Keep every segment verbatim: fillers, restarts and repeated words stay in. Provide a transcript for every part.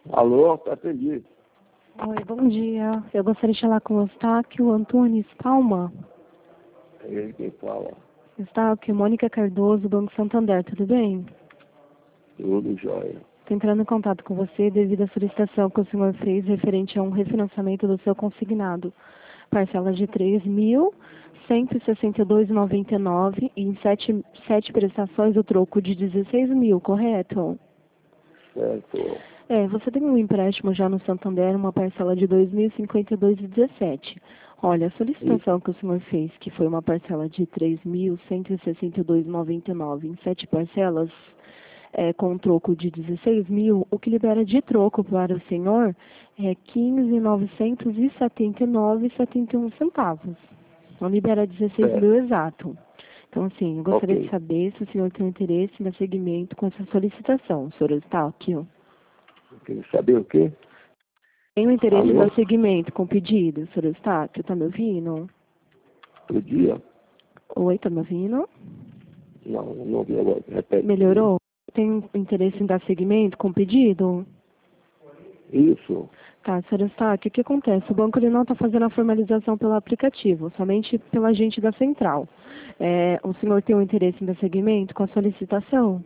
Alô, tá atendido. Oi, bom dia. Eu gostaria de falar com o Eustáquio Antunes Palma. É ele quem fala. Eustáquio, Mônica Cardoso, Banco Santander, tudo bem? Tudo jóia. Estou entrando em contato com você devido à solicitação que o senhor fez referente a um refinanciamento do seu consignado. Parcela de três mil cento e sessenta e dois reais e noventa e nove centavos e em sete, sete prestações o troco de dezesseis mil, correto? Certo. É, você tem um empréstimo já no Santander, uma parcela de dois mil e cinquenta e dois reais e dezessete centavos. Olha, a solicitação que o senhor fez, que foi uma parcela de três mil cento e sessenta e dois reais e noventa e nove centavos em sete parcelas, é, com um troco de dezesseis mil, o que libera de troco para o senhor é quinze mil novecentos e setenta e nove reais e setenta e um centavos. Não libera dezesseis mil exato. Então, assim, eu gostaria Ok. de saber se o senhor tem interesse em dar seguimento com essa solicitação, senhor Eustáquio. Quer saber o quê? Tem o interesse em Alô? dar seguimento com o pedido, senhor Eustáquio? Tá me ouvindo? Outro dia? Oi, tá me ouvindo? Não, não vi agora. Repete. Melhorou? Tem interesse em dar seguimento com o pedido? Isso. Tá, senhor Eustáquio, o que acontece? O banco ele não está fazendo a formalização pelo aplicativo, somente pelo agente da central. É, o senhor tem um interesse em dar seguimento com a solicitação?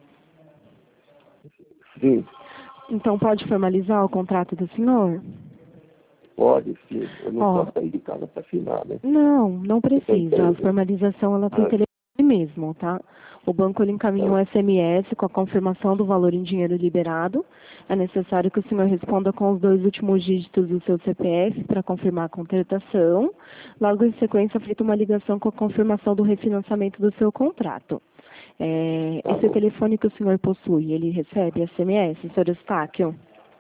Sim. Então pode formalizar o contrato do senhor? Pode, sim. Eu não Ó, posso sair de casa para assinar, né? não, não Eu tô precisa. A entendendo. formalização ela tem Ah, telefone mesmo, tá? O banco ele encaminha um tá. S M S com a confirmação do valor em dinheiro liberado. É necessário que o senhor responda com os dois últimos dígitos do seu C P F para confirmar a contratação. Logo em sequência, é feita uma ligação com a confirmação do refinanciamento do seu contrato. É, Tá esse bom. telefone que o senhor possui, ele recebe S M S, senhor Eustáquio?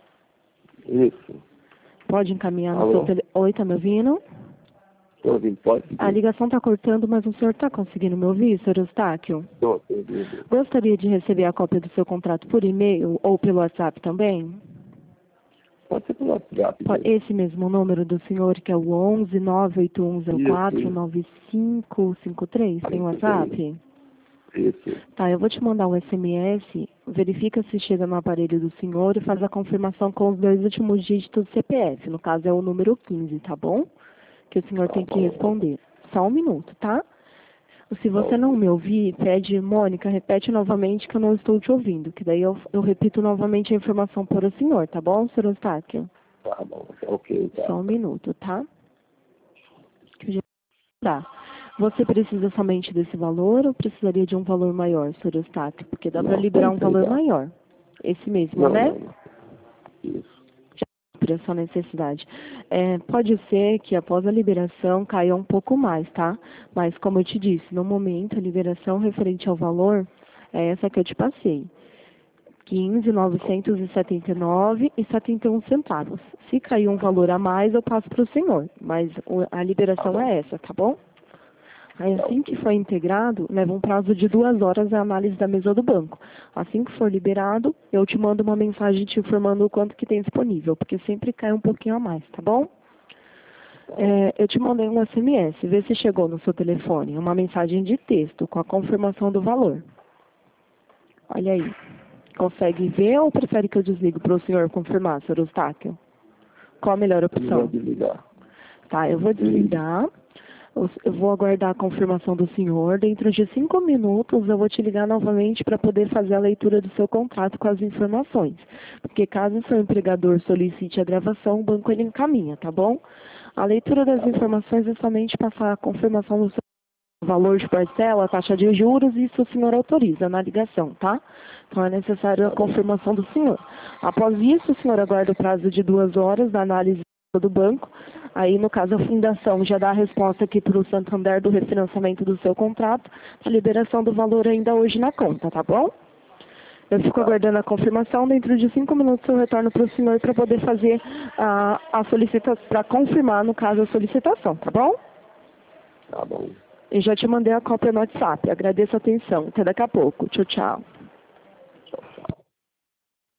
Isso. Pode encaminhar no seu Alô? telefone. Oi, tá me ouvindo? Tô ouvindo. Pode A seguir. ligação está cortando, mas o senhor está conseguindo me ouvir, senhor Eustáquio? Tô ouvindo. Gostaria de receber a cópia do seu contrato por e-mail ou pelo WhatsApp também? Pode ser pelo WhatsApp Po- mesmo. Esse mesmo número do senhor, que é o onze nove oito um zero Isso, quatro isso. nove cinco cinco três, tem Isso daí. WhatsApp? Isso. Tá, eu vou te mandar um S M S, verifica se chega no aparelho do senhor e faz a confirmação com os dois últimos dígitos do C P F, no caso é o número quinze, tá bom? Que o senhor Tá tem que bom. responder. Só um minuto, tá? Se você não Ok. me ouvir, pede, Mônica, repete novamente que eu não estou te ouvindo, que daí eu, eu repito novamente a informação para o senhor, tá bom, senhor Eustáquio? Tá bom. Ok, tá. Só um minuto, tá? Que eu já dá. Você precisa somente desse valor ou precisaria de um valor maior, senhor Eustáquio? Porque dá para Não, só liberar um valor entregar. maior. Esse mesmo, Não, né? não, não. Isso. Para sua necessidade. É, pode ser que após a liberação caia um pouco mais, tá? Mas como eu te disse, no momento a liberação referente ao valor é essa que eu te passei. quinze mil novecentos e setenta e nove reais e setenta e um centavos. Se cair um valor a mais, eu passo para o senhor, mas o- a Tá liberação bom. é essa, tá bom? Aí Tá assim que ok. for integrado, leva um prazo de duas horas a análise da mesa do banco. Assim que for liberado, eu te mando uma mensagem te informando o quanto que tem disponível, porque sempre cai um pouquinho a mais, tá bom? É, eu te mandei um S M S, vê se chegou no seu telefone, uma mensagem de texto com a confirmação do valor. Olha aí. Consegue ver ou prefere que eu desligue para o senhor confirmar, senhor Eustáquio? Qual a melhor Melhor opção? desligar. Tá, eu vou Desligue. desligar. Eu eu vou aguardar a confirmação do senhor. Dentro de cinco minutos eu vou te ligar novamente para poder fazer a leitura do seu contrato com as informações. Porque caso o seu empregador solicite a gravação, o banco ele encaminha, tá bom? A leitura das Tá bom. informações é somente passar a confirmação do seu valor de parcela, taxa de juros, isso o senhor autoriza na ligação, tá? Então é necessário a Tá bom. confirmação do senhor. Após isso, o senhor aguarda o prazo de duas horas da análise do banco. Aí, no caso, a fundação já dá a resposta aqui para o Santander do refinanciamento do seu contrato, a liberação do valor ainda hoje na conta, tá bom? Eu fico Tá. aguardando a confirmação. Dentro de cinco minutos eu retorno para o senhor para poder fazer a, a solicitação, para confirmar, no caso, a solicitação, tá bom? Tá bom. Eu já te mandei a cópia no WhatsApp. Agradeço a atenção. Até daqui a pouco. Tchau, tchau.